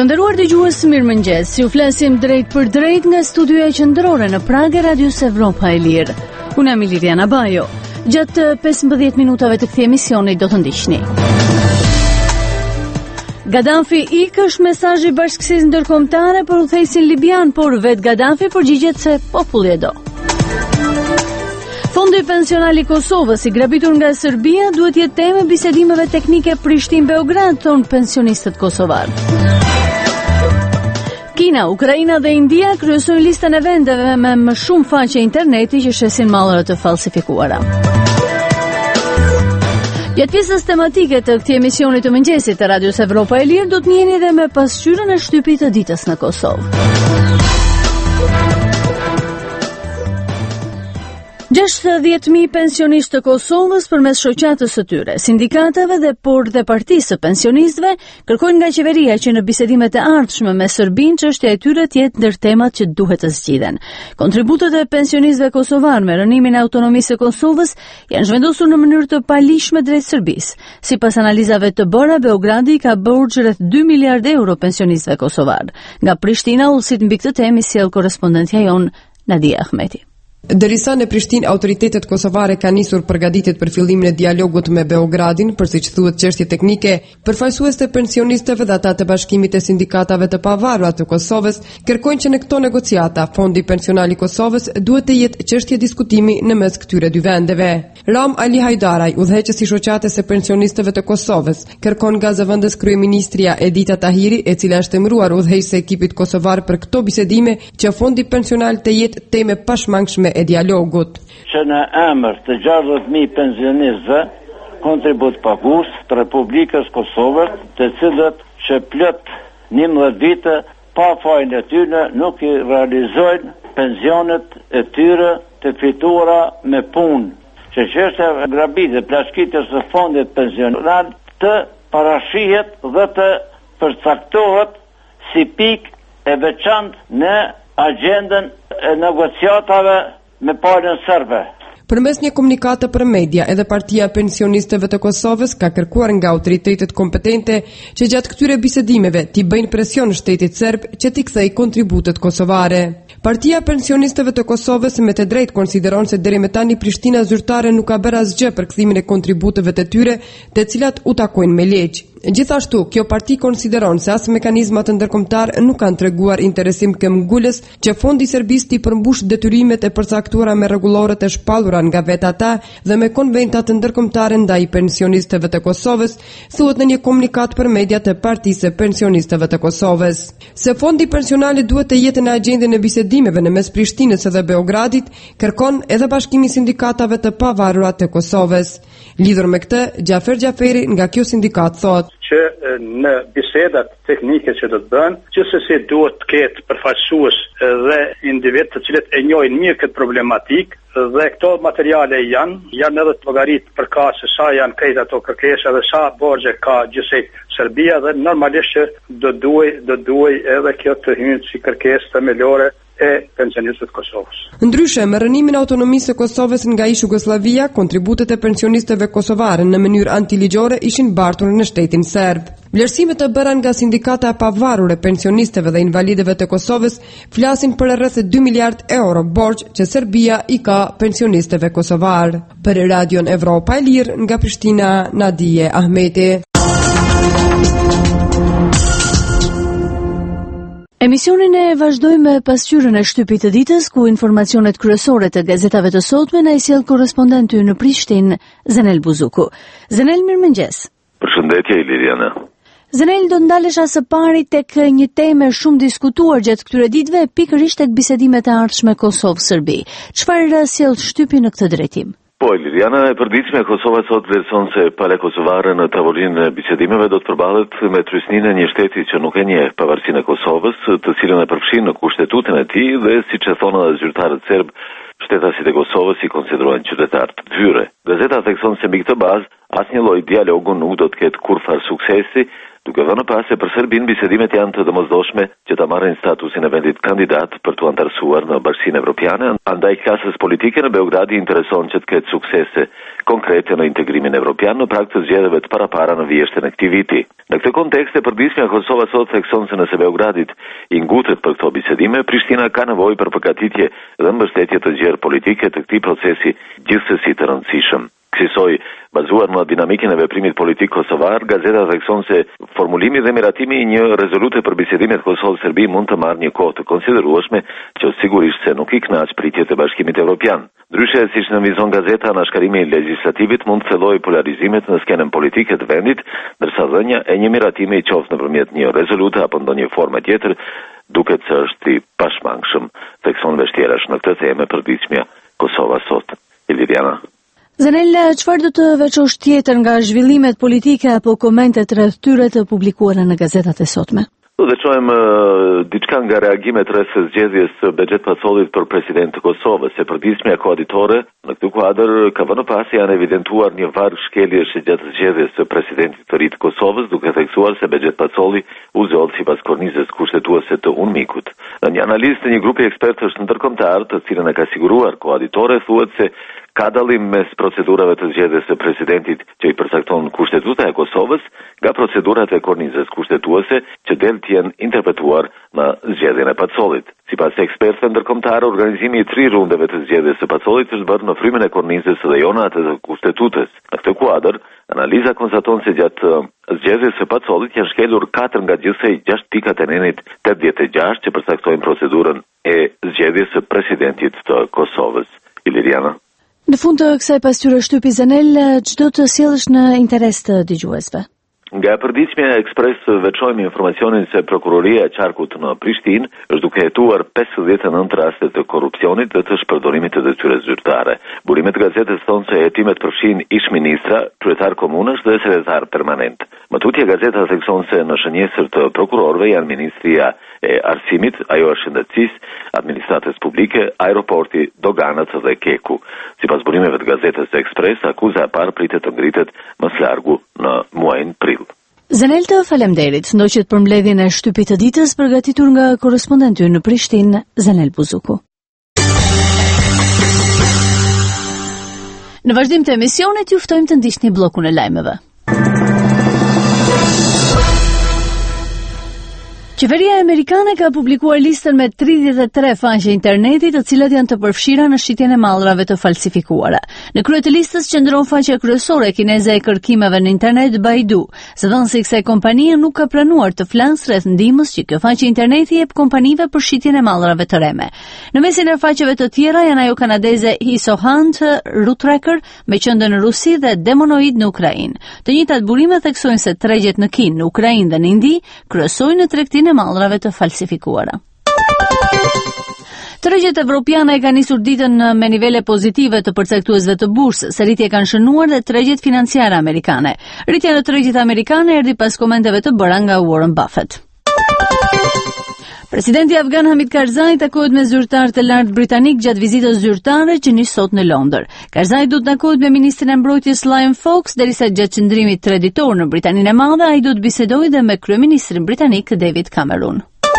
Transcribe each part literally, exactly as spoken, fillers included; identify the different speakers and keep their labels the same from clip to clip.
Speaker 1: Të nderuar dëgjues, mirëmëngjes. Ju flasim drejt për drejt nga studioja qendrore në Prag e Radios Evropa e Lirë. Unë jam Liliana Bajo. Gjatë pesëmbëdhjetë minutave të këtij emisioni do të ndiqni. Gaddafi ik është mesazhi i bashkësisë ndërkombëtare për udhëheqësin libian, por vet Gaddafi përgjigjet se populli e do. Fondi pensional i Kosovës, i grabitur nga Serbia, duhet jetë temë bisedimeve teknike Prishtinë-Beograd, thonë pensionistët kosovar. Kina, Ukraina dhe India kryesojnë listën e vendeve me më shumë faqe interneti që shesin mallra të falsifikuara. Gjatë pjesës tematike të këtij emisioni të mëngjesit të Radios Evropa e Lirë do të njihni edhe me pasqyrën e shtypit të ditës në Kosovë. gjashtëdhjetë mijë pensionistë të Kosovës përmes shoqatës së tyre, sindikatave dhe por dhe partisë së pensionistëve kërkojnë nga qeveria që në bisedimet e ardhshme me Serbinë çështja e tyre të jetë ndër temat që duhet të zgjidhen. Kontributet e pensionistëve kosovar me rënimin e autonomisë së Kosovës janë zhvendosur në mënyrë të palishme drejt Serbisë. Sipas analizave të bëra, Beogradi ka borxh rreth dy miliardë euro pensionistëve kosovar. Nga Prishtina ulësit mbi këtë temë sjell korrespondentja jon Nadia Ahmeti.
Speaker 2: Derisa në Prishtinë autoritetet kosovare kanë nisur përgatitjet për fillimin e dialogut me Beogradin, për siç thuhet çështje teknike, përfaqësues të pensionistëve dhe ata të bashkimit të sindikatave të pavarura të Kosovës kërkojnë që në këto negociata Fondi Pensional i Kosovës duhet të jetë çështje diskutimi në mes këtyre dy vendeve. Ram Ali Hajdaraj, udhëheqësi i shoqatës së pensionistëve të Kosovës, kërkon nga zëvendës kryeministria Edita Tahiri, e cila është emëruar udhëheqëse e ekipit kosovar për këto bisedime, që Fondi Pensional të jetë temë pashmangshme e dialogut.
Speaker 3: Që në emër të gjashtëdhjetë mijë pensionistëve, kontribut pagues të Republikës Kosovës, të cilët që plot njëmbëdhjetë vite pa fajin e tyre nuk i realizojnë pensionet e tyre të fituara me punë. Që çështja e grabitjes dhe plashkitjes së fondit pensional të parashihet dhe të përcaktohet si pikë e veçantë në agjendën e negociatave me palën serbe.
Speaker 2: Përmes një komunikate për media, edhe Partia e Pensionistëve të Kosovës ka kërkuar nga autoritetet kompetente që gjatë këtyre bisedimeve t'i bëjnë presion shtetit serb që t'i kthejë kontributet kosovare. Partia e Pensionistëve të Kosovës me të drejtë konsideron se deri më tani Prishtina zyrtare nuk ka bërë asgjë për kthimin e kontributeve të tyre, të cilat u takojnë me ligj. Gjithashtu, kjo parti konsideron se as mekanizmat ndërkombëtar nuk kanë treguar interesim këmbgulës që fondi serbisë t'i përmbush detyrimet e përcaktuara me rregulloret e shpallura nga vetë ata dhe me konventat ndërkombëtare ndaj pensionistëve të Kosovës, thuhet në një komunikat për media të Partisë së Pensionistëve të Kosovës. Se fondi pensional duhet të jetë në agjendën e bisedimeve në mes Prishtinës dhe Beogradit, kërkon edhe Bashkimi i Sindikatave të Pavarura të Kosovës. Lidhur me këtë, Gjafer Gjaferi nga kjo sindikat thotë
Speaker 4: që në bisedat teknike që do të bëhen, gjithsesi duhet të ketë përfaqësues dhe individ të cilët e njohin mirë këtë problematik dhe këto materiale janë, janë edhe të llogaritë për ka se sa janë këto ato kërkesa dhe sa borxhe ka gjithsej Serbia dhe normalisht që do duhej do duhej edhe kjo të hyjë si kërkesë themelore e pensionistëve të Kosovës.
Speaker 2: Ndryshe, me rënimin e autonomisë së Kosovës nga ish Jugosllavia, kontributet e pensionistëve kosovarë në mënyrë antiligjore ishin bartur në shtetin serb. Vlerësimet të bëra nga sindikata e pavarur e pensionistëve dhe invalidëve të Kosovës flasin për rreth dy miliard euro borxh që Serbia i ka pensionistëve kosovar. Për Radion Evropa e Lirë nga Prishtina, Nadia Ahmeti.
Speaker 1: Emisionin e vazhdojmë me pasqyrën e shtypit të ditës, ku informacionet kryesore të gazetave të sotme na i sjell korrespondenti në Prishtinë, Zenel Buzuku. Zenel, mirëmëngjes.
Speaker 5: Përshëndetje Liliana.
Speaker 1: Zenel, do ndalesha së pari tek një temë shumë diskutuar gjatë këtyre ditëve, pikërisht tek bisedimet e ardhshme Kosovë-Serbi. Çfarë sjell shtypi në këtë drejtim?
Speaker 5: Po, Liliana, e përditshme Kosova sot vlerëson se pala kosovare në tavolinë e bisedimeve do të përballet me trysninë e një shteti që nuk e njeh pavarësinë e Kosovës, të cilën e përfshin në kushtetutën e tij dhe siç e thonë edhe zyrtarët serb, shtetasit e Kosovës i konsiderojnë qytetarë të tyre. Gazeta thekson se mbi këtë bazë asnjë lloj dialogu nuk do të ketë kurrë suksesi, duke dhënë pas se për Serbinë bisedimet janë të domosdoshme që ta marrin statusin e vendit kandidat për t'u antarësuar në Bashkinë Evropiane, andaj klasës politike në Beograd i intereson që të ketë suksese konkrete në integrimin evropian në prag të zgjedhjeve të parapara në vjeshtën e këtij viti. Në këtë kontekst, e përditshmja Kosova sot thekson se nëse Beogradit i ngutet për këto bisedime, Prishtina ka nevojë për përgatitje dhe mbështetje të gjerë politike të këtij procesi gjithsesi të rëndësishëm. Kësaj, bazuar në dinamikën e veprimit politik kosovar, gazeta thekson se formulimi dhe miratimi i një rezolute për bisedimet Kosovë-Serbi mund të marrë një kohë të konsiderueshme, që sigurisht se nuk i kënaq pritjet e Bashkimit Evropian. Ndryshe, siç nënvizon gazeta, anashkarimi legjislativit mund të thellojë polarizimet në skenën politike të vendit, ndërsa dhënia e një miratimi i qoftë nëpërmjet një rezolute apo ndonjë forme tjetër duket se është i pashmangshëm, thekson vështirash në këtë temë përditshmja Kosova sot. Iliriana.
Speaker 1: Zanella, çfarë do të veçosh tjetër nga zhvillimet politike apo komentet rreth tyre të publikuara në gazetat e sotme?
Speaker 5: Do të çojmë uh, diçka nga reagimet rreth zgjedhjes së Bexhet Pacollit për president të Kosovës, se përditshmja koaditore në këtë kuadër ka vënë pas janë evidentuar një varg shkeljesh gjatë zgjedhjes së presidentit të ri të Kosovës, duke theksuar se Bexhet Pacolli u zgjodh sipas kornizës kushtetuese të Unmikut. Në një analizë të një grupi ekspertësh ndërkombëtar, të cilën e ka siguruar koaditore, thuhet se ka dallim mes procedurave të zgjedhjes së presidentit që i përcakton Kushtetuta e Kosovës nga procedurat e kornizës kushtetuese që del të jenë interpretuar në zgjedhjen e Pacollit. Sipas ekspertëve ndërkombëtar, organizimi i tri rundeve të zgjedhjes së Pacollit është bërë në frymën e kornizës dhe jo në atë të Kushtetutës. Në këtë kuadër, analiza konstaton se gjatë zgjedhjes së Pacollit janë shkelur katër nga gjithsej gjashtë pikat e nenit tetëdhjetë e gjashtë që përcaktojnë procedurën e zgjedhjes së presidentit të Kosovës. Iliriana.
Speaker 1: Në fund të kësaj pasqyre shtypi Zanel, çdo të sjellësh në interes të dëgjuesve.
Speaker 5: Nga përditshmja e Ekspres veçojmë informacionin se prokuroria e qarkut në Prishtinë është duke hetuar pesëdhjetë e nëntë raste të korrupsionit dhe të shpërdorimit të detyrës zyrtare. Burimet e gazetës thonë se hetimet përfshin ish ministra, kryetar komunësh dhe sekretar permanent. Më tutje gazeta thekson se në shënjesër të prokurorëve janë ministria e arsimit, ajo e shëndetësisë, administratës publike, aeroporti, doganat dhe keku. Sipas burimeve të gazetës Ekspres, akuza e parë pritet të ngritet më së largu në muajin prill.
Speaker 1: Zanel, të faleminderit. Ndoqet për mbledhjen e shtypit të ditës përgatitur nga korrespondenti në Prishtinë, Zanel Buzuku. Në vazhdim të emisionit ju ftojmë të ndiqni bllokun e lajmeve. Qeveria amerikane ka publikuar listën me tridhjetë e tre faqe interneti të cilat janë të përfshira në shitjen e mallrave të falsifikuara. Në krye të listës qëndron faqja kryesore kineze e kërkimeve në internet Baidu. Zëdhënësi i kësaj kompanie nuk ka planuar të flasë rreth ndihmës që kjo faqe interneti jep kompanive për shitjen e mallrave të reme. Në mesin e faqeve të tjera janë ajo kanadeze Hisohunt, Rutracker me qendër në Rusi dhe Demonoid në Ukrainë. Të njëjtat burime theksojnë se tregjet në Kinë, në Ukrainë dhe në Indi kryesojnë në tregtinë e mallrave të falsifikuara. Tregjet evropiane e kanë nisur ditën me nivele pozitive të përcaktuesve të bursës, se rritje kanë shënuar dhe tregjet financiare amerikane. Rritja në tregjet amerikane erdhi pas komenteve të bëra nga Warren Buffett. Presidenti afgan Hamid Karzai takohet me zyrtar të lartë britanik gjatë vizitës zyrtare që nis sot në Londër. Karzai do të takohet me ministrin e mbrojtjes Liam Fox, derisa gjatë qëndrimit tre ditor në Britaninë e Madhe ai do të bisedojë dhe me kryeministrin britanik David Cameron.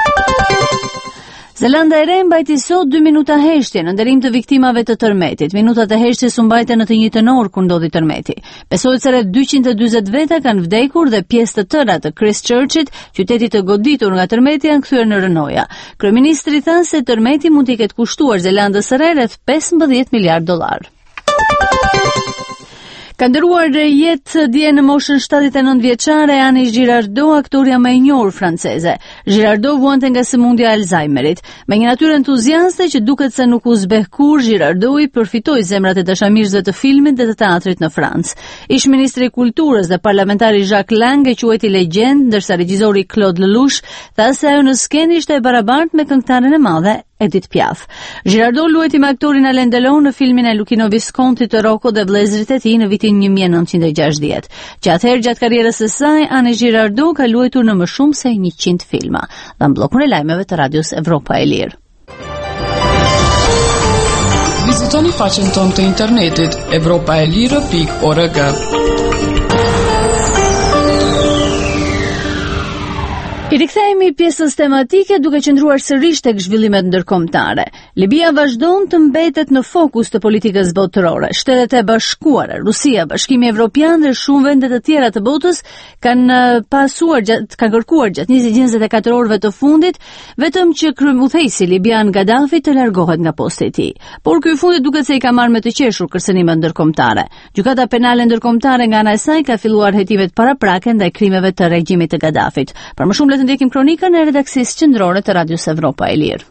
Speaker 1: Zelanda e Re mbajti sot dy minuta heshtje në nderim të viktimave të tërmetit. Minutat e heshtjes u mbajtën në të njëjtën orë kur ndodhi tërmeti. Besohet se rreth dyqind e dyzet veta kanë vdekur dhe pjesë të tëra të Christchurchit, qytetit të goditur nga tërmeti, janë kthyer në rënoja. Kryeministri tha se tërmeti mund t'i ketë kushtuar Zelandës së Re rreth pesëmbëdhjetë miliardë dollar. Ka ndëruar jetë dje në moshën shtatëdhjetë e nëntë vjeçare Annie Girardot, aktoria më e njohur franceze. Girardot vuante nga sëmundja e Alzheimerit. Me një natyrë entuziaste që duket se nuk u zbeh kur, Girardot i përfitoi zemrat e dashamirësve të filmit dhe të teatrit në Francë. Ish ministri i kulturës dhe parlamentari Jacques Lang e quajti legjend, ndërsa regjizori Claude Lelouch tha se ajo në skenë ishte e barabartë me këngëtaren e madhe Edith Piaf. Girardot luajti me aktorin Alain Delon në filmin e Luchino Visconti të Rocco dhe vëllezërit e tij në vitin një mijë e nëntëqind e gjashtëdhjetë. Që atëherë gjatë karrierës së saj, Annie Girardot ka luajtur në më shumë se njëqind filma. Dhe në bllokun e lajmeve të radios Evropa e Lirë.
Speaker 6: Vizitoni faqen tonë të internetit evropa e lirë pikë org.
Speaker 1: I rikthehemi pjesës tematike duke qëndruar sërish tek zhvillimet ndërkombëtare. Libia vazhdon të mbetet në fokus të politikës botërore. Shtetet e Bashkuara, Rusia, Bashkimi Evropian dhe shumë vende të tjera të botës kanë pasuar kanë kërkuar gjatë njëzet e njëzet e katër orëve të fundit vetëm që kryemudhëheqësi libian Gaddafi të largohet nga posti i tij. Por ky fundi duket se i ka marrë me të qeshur kërcënimet ndërkombëtare. Gjykata penale ndërkombëtare nga ana e saj ka filluar hetimet paraprake ndaj krimeve të regjimit të Gaddafit. Për më shumë le të ndjekim kronikën e redaksisë qendrore të Radios Evropa e Lirë.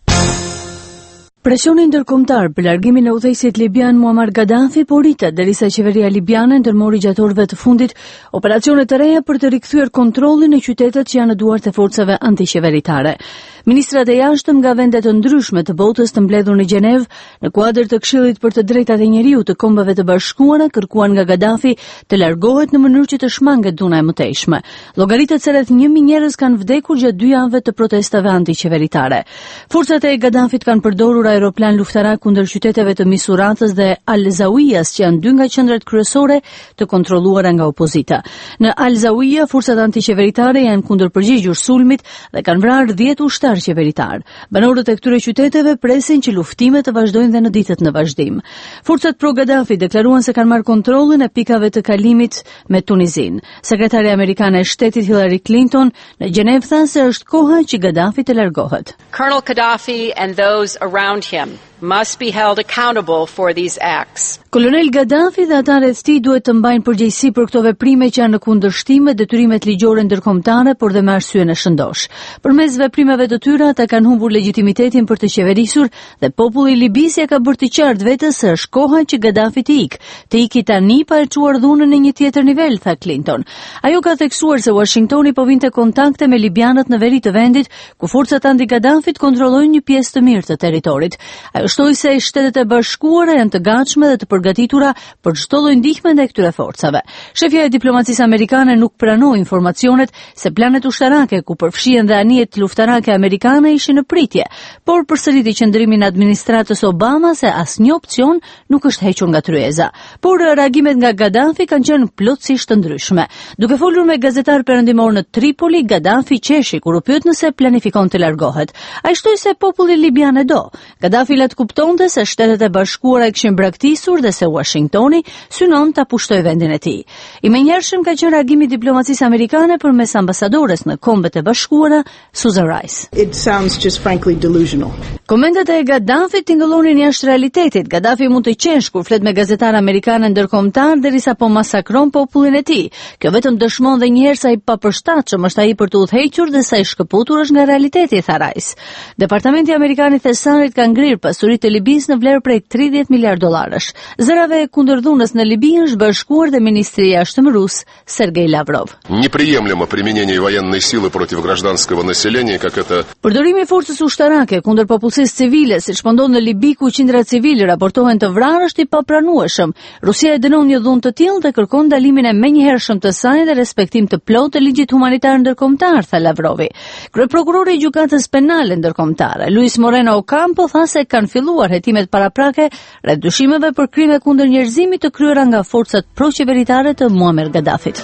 Speaker 1: Presioni ndërkombëtar për largimin e udhëheqësit libian Muammar Gaddafi po rritet derisa qeveria libiane ndërmori gjatë orëve të fundit operacione të reja për të rikthyer kontrollin në qytetet që janë në duart e forcave antiqeveritare. Ministrat e jashtëm nga vende të ndryshme të botës të mbledhur në Gjenev në kuadër të Këshillit për të Drejtat e Njeriut të Kombeve të Bashkuara kërkuan nga Gaddafi të largohet në mënyrë që të shmanget dhuna e mëtejshme. Llogaritet se rreth një mijë njerëz kanë vdekur gjatë dy javëve të protestave antiqeveritare. Forcat e Gaddafit kanë përdorur aeroplan luftarak kundër qyteteve të Misuratës dhe Al-Zawiyas, që janë dy nga qendrat kryesore të kontrolluara nga opozita. Në Al-Zawiya, forcat antiqeveritare janë kundërpërgjigjur sulmit dhe kanë vrarë dhjetë ushtar qeveritar. Banorët e këtyre qyteteve presin që luftimet të vazhdojnë dhe në ditët në vazhdim. Forcat pro Gaddafi deklaruan se kanë marrë kontrollin e pikave të kalimit me Tunizin. Sekretari amerikane e shtetit Hillary Clinton në Gjenev tha se është koha që Gaddafi të largohet.
Speaker 7: Colonel Gaddafi and those around him must be held accountable for these acts.
Speaker 1: Kolonel Gaddafi dhe ata rreth tij duhet të mbajnë përgjegjësi për këto veprime që janë në kundërshtim me detyrimet ligjore ndërkombëtare, por dhe me arsyen e shëndosh. Përmes veprimeve të tyre ata kanë humbur legitimitetin për të qeverisur dhe populli i Libisë ka bërë të qartë vetes se është koha që Gaddafi të ikë. Të ikë tani pa e çuar dhunën në një tjetër nivel, tha Clinton. Ajo ka theksuar se Washingtoni po vinte kontakte me libianët në veri të vendit, ku forcat anti-Gaddafit kontrollojnë një pjesë të mirë të territorit. Ajo shtoi se Shtetet e Bashkuara janë të gatshme dhe të përgatitura për çdo lloj ndihme ndaj këtyre forcave. Shefja e diplomacisë amerikane nuk pranoi informacionet se planet ushtarake ku përfshihen dhe anijet luftarake amerikane ishin në pritje, por përsëriti qëndrimin e administratës Obama se asnjë opcion nuk është hequr nga tryeza. Por reagimet nga Gaddafi kanë qenë plotësisht të ndryshme. Duke folur me gazetar perëndimor në Tripoli, Gaddafi qeshi kur u pyet nëse planifikon të largohet. Ai shtoi se populli libian e do. Gaddafi la të kuptonte se Shtetet e Bashkuara e kishin braktisur dhe se Washingtoni synon ta pushtojë vendin e tij. I menjëhershëm ka qenë reagimi i diplomacisë amerikane përmes ambasadores në Kombet e Bashkuara, Susan Rice.
Speaker 8: It sounds just frankly delusional.
Speaker 1: Komentet e Gaddafit tingëllonin jashtë realitetit. Gaddafi mund të qesh kur flet me gazetarë amerikanë ndërkombëtar derisa po masakron popullin e tij. Kjo vetëm dëshmon edhe një herë sa i papërshtatshëm është ai për të udhëhequr dhe sa i shkëputur është nga realiteti, tha Rice. Departamenti amerikan i Thesarit ka ngrirë pasuritë e Libisë në vlerë prej tridhjetë miliardë dollarësh. Zërave kundër dhunës në Libi është bashkuar dhe ministri i jashtëm rus Sergej Lavrov.
Speaker 9: Неприемлемо применение военной силы против гражданского населения, как это
Speaker 1: Përdorimi i forcës ushtarake kundër popullsisë civile, siç po ndodh në Libi ku qindra civilë raportohen të vrarë, është i papranueshëm. Rusia e dënon një dhunë të tillë dhe kërkon ndalimin e menjëhershëm të saj dhe respektim të plotë të ligjit humanitar ndërkombëtar, tha Lavrovi. Kryeprokurori i gjykatës penale ndërkombëtare, Luis Moreno Ocampo, tha se kanë filluar hetimet paraprake rreth dyshimeve për krime kundër njerëzimit të kryera nga forcat proqeveritare të Muammar Gaddafit.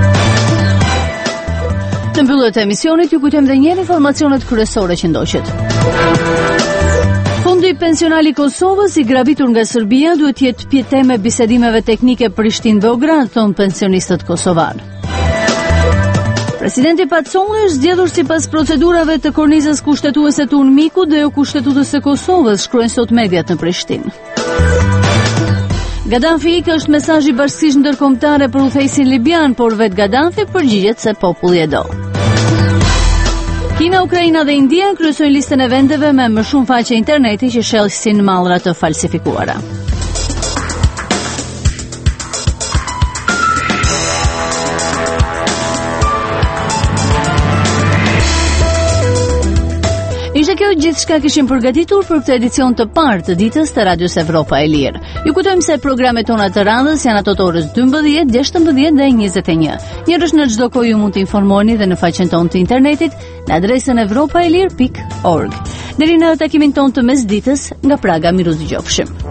Speaker 1: Në mbyllje të emisionit ju kujtojmë edhe një herë informacionet kryesore që ndoqët. Fondi pensional i Kosovës i grabitur nga Serbia duhet të jetë pjesë e bisedimeve teknike Prishtinë-Beograd, thon pensionistët kosovar. Presidenti Pacoli është zgjedhur sipas procedurave të kornizës kushtetuese të UNMIK-ut dhe jo kushtetues së Kosovës, shkruajnë sot mediat në Prishtinë. Gaddafi ikë është mesazh i bashkisë ndërkombëtare për udhëheqësin libian, por vet Gaddafi përgjigjet se populli e do. Kina, Ukraina dhe India kryesojnë listën e vendeve me më shumë faqe interneti që shellsin mallra të falsifikuara. Ishte kjo gjithçka kishim përgatitur për këtë edicion të parë të ditës të Radios Evropa e Lirë. Ju kujtojmë se programet tona të radhës janë ato të orës dymbëdhjetë, gjashtëmbëdhjetë dhe njëzet e një. Njërësh në çdo kohë ju mund të informoni dhe në faqen tonë të internetit në adresën evropaelir pikë org. Deri në takimin tonë të mesditës, nga Praga, miru dëgjofshim.